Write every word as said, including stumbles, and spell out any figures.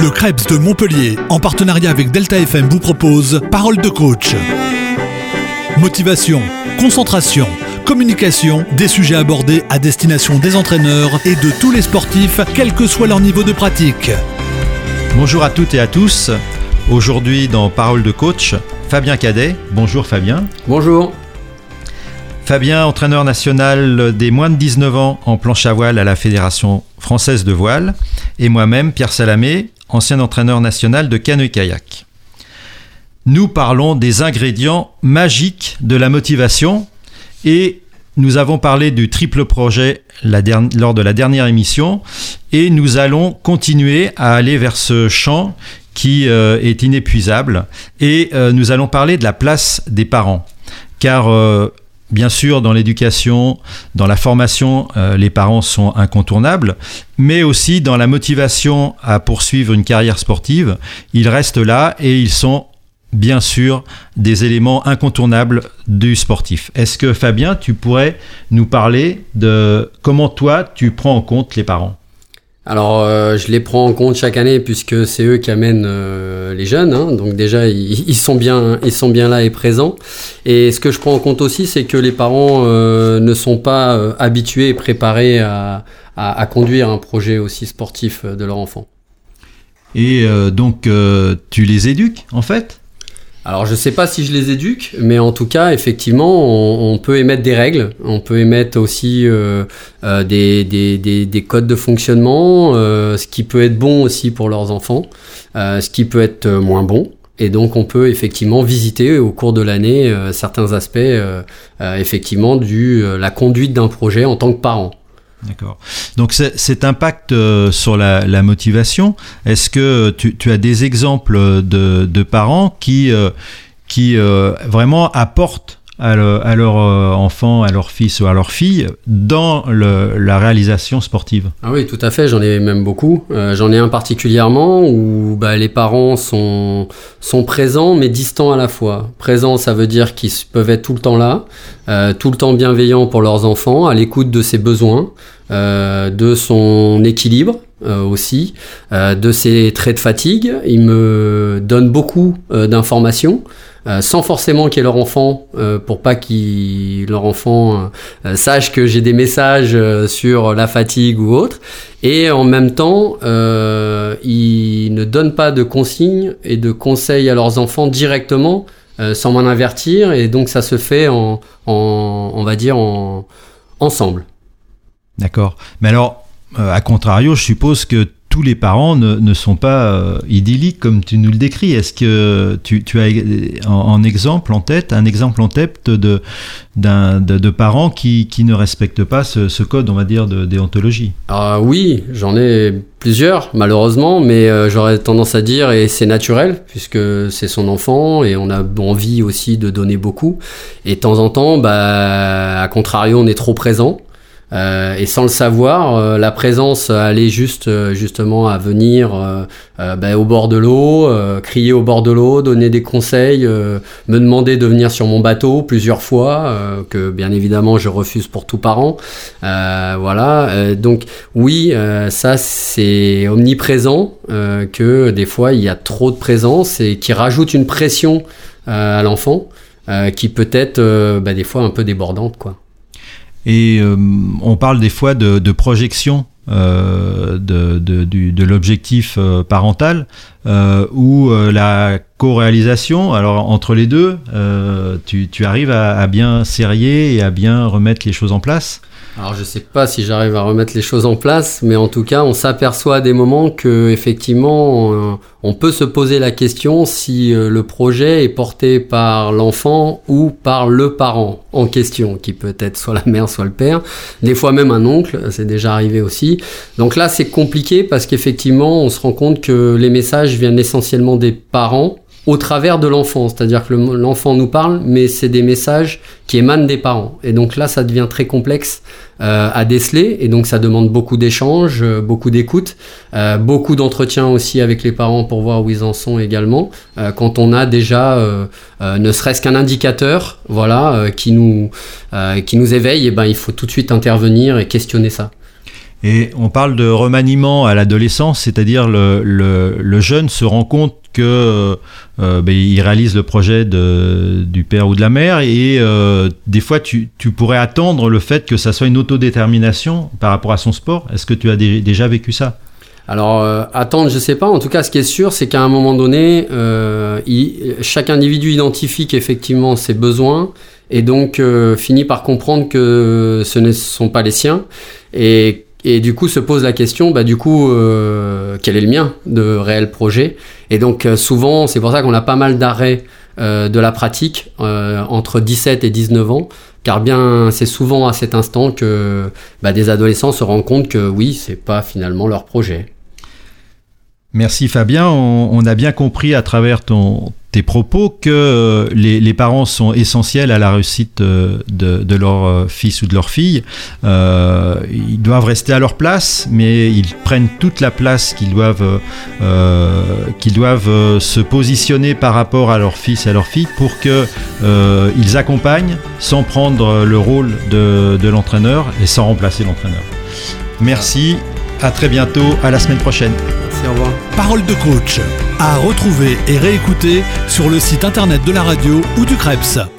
Le Krebs de Montpellier, en partenariat avec Delta F M, vous propose Parole de coach. Motivation, concentration, communication, des sujets abordés à destination des entraîneurs et de tous les sportifs, quel que soit leur niveau de pratique. Bonjour à toutes et à tous. Aujourd'hui dans Parole de coach, Fabien Cadet. Bonjour Fabien. Bonjour. Fabien, entraîneur national des moins de dix-neuf ans en planche à voile à la Fédération française de voile. Et moi-même, Pierre Salamé, ancien entraîneur national de canoë-kayak. Nous parlons des ingrédients magiques de la motivation et nous avons parlé du triple projet la der- lors de la dernière émission et nous allons continuer à aller vers ce champ qui euh, est inépuisable et euh, nous allons parler de la place des parents car euh, bien sûr, dans l'éducation, dans la formation, euh, les parents sont incontournables, mais aussi dans la motivation à poursuivre une carrière sportive, ils restent là et ils sont bien sûr des éléments incontournables du sportif. Est-ce que Fabien, tu pourrais nous parler de comment toi, tu prends en compte les parents ? Alors, euh, je les prends en compte chaque année puisque c'est eux qui amènent euh, les jeunes. Hein, donc déjà, ils, ils sont bien, ils sont bien là et présents. Et ce que je prends en compte aussi, c'est que les parents euh, ne sont pas euh, habitués et préparés à, à, à conduire un projet aussi sportif de leur enfant. Et euh, donc, euh, tu les éduques en fait ? Alors, je sais pas si je les éduque, mais en tout cas, effectivement, on, on peut émettre des règles, on peut émettre aussi euh, euh, des, des, des, des codes de fonctionnement, euh, ce qui peut être bon aussi pour leurs enfants, euh, ce qui peut être moins bon. Et donc, on peut effectivement visiter au cours de l'année euh, certains aspects, euh, euh, effectivement, du euh, la conduite d'un projet en tant que parent. D'accord. Donc c'est, cet impact euh, sur la, la motivation, est-ce que tu, tu as des exemples de, de parents qui, euh, qui euh, vraiment apportent à, le, à leur euh, enfant, à leur fils ou à leur fille dans le, la réalisation sportive ? Ah oui, tout à fait, j'en ai même beaucoup. Euh, j'en ai un particulièrement où bah, les parents sont, sont présents mais distants à la fois. Présents, ça veut dire qu'ils peuvent être tout le temps là, euh, tout le temps bienveillants pour leurs enfants, à l'écoute de ses besoins, euh, de son équilibre euh, aussi, euh, de ses traits de fatigue. Ils me donnent beaucoup euh, d'informations. Euh, sans forcément qu'il y ait leur enfant, euh, pour pas qu'il leur enfant euh, sache que j'ai des messages euh, sur la fatigue ou autre. Et en même temps, euh, ils ne donnent pas de consignes et de conseils à leurs enfants directement, euh, sans m'en avertir. Et donc ça se fait en, en on va dire en ensemble. D'accord. Mais alors, euh, à contrario, je suppose que tous les parents ne, ne sont pas euh, idylliques comme tu nous le décris. Est-ce que tu, tu as en, en exemple en tête, un exemple en tête de, d'un, de, de parents qui, qui ne respectent pas ce, ce code, on va dire, de déontologie ? Ah oui, j'en ai plusieurs, malheureusement, mais euh, j'aurais tendance à dire, et c'est naturel, puisque c'est son enfant, et on a envie aussi de donner beaucoup. Et de temps en temps, bah, à contrario, on est trop présent. Euh, et sans le savoir, euh, la présence allait juste euh, justement à venir euh, euh, bah, au bord de l'eau, euh, crier au bord de l'eau, donner des conseils, euh, me demander de venir sur mon bateau plusieurs fois, euh, que bien évidemment je refuse pour tout parent. Euh, voilà, euh, donc oui, euh, ça c'est omniprésent, euh, que des fois il y a trop de présence et qui rajoute une pression euh, à l'enfant, euh, qui peut être euh, bah, des fois un peu débordante, quoi. Et euh, on parle des fois de, de projection euh, de, de, du, de l'objectif euh, parental euh, ou euh, la co-réalisation. Alors entre les deux, euh, tu, tu arrives à, à bien serrer et à bien remettre les choses en place ? Alors je sais pas si j'arrive à remettre les choses en place, mais en tout cas on s'aperçoit à des moments que effectivement on, on peut se poser la question si euh, le projet est porté par l'enfant ou par le parent en question, qui peut être soit la mère soit le père, des fois même un oncle, c'est déjà arrivé aussi. Donc là c'est compliqué parce qu'effectivement on se rend compte que les messages viennent essentiellement des parents au travers de l'enfant, c'est-à-dire que le, l'enfant nous parle, mais c'est des messages qui émanent des parents. Et donc là, ça devient très complexe euh, à déceler, et donc ça demande beaucoup d'échanges, euh, beaucoup d'écoute, euh, beaucoup d'entretien aussi avec les parents pour voir où ils en sont également. Euh, quand on a déjà, euh, euh, ne serait-ce qu'un indicateur, voilà, euh, qui nous euh, qui nous éveille, et ben il faut tout de suite intervenir et questionner ça. Et on parle de remaniement à l'adolescence, c'est-à-dire le, le, le jeune se rend compte que euh, ben, il réalise le projet de, du père ou de la mère et euh, des fois tu, tu pourrais attendre le fait que ça soit une autodétermination par rapport à son sport. Est-ce que tu as dé- déjà vécu ça ? Alors, euh, attendre, je sais pas. En tout cas, ce qui est sûr, c'est qu'à un moment donné, euh, il, chaque individu identifie qu'effectivement ses besoins et donc euh, finit par comprendre que ce ne sont pas les siens. Et, et du coup, se pose la question, bah, du coup, euh, quel est le mien de réel projet ? Et donc, euh, souvent, c'est pour ça qu'on a pas mal d'arrêts euh, de la pratique euh, entre dix-sept et dix-neuf ans. Car bien, c'est souvent à cet instant que bah, des adolescents se rendent compte que oui, c'est pas finalement leur projet. Merci Fabien, on, on a bien compris à travers ton, tes propos que les, les parents sont essentiels à la réussite de, de leur fils ou de leur fille. Euh, ils doivent rester à leur place, mais ils prennent toute la place qu'ils doivent, euh, qu'ils doivent se positionner par rapport à leur fils et à leur fille pour qu'ils euh, accompagnent sans prendre le rôle de, de l'entraîneur et sans remplacer l'entraîneur. Merci, à très bientôt, à la semaine prochaine. Merci, au revoir. Parole de coach, à retrouver et réécouter sur le site internet de la radio ou du C R E P S.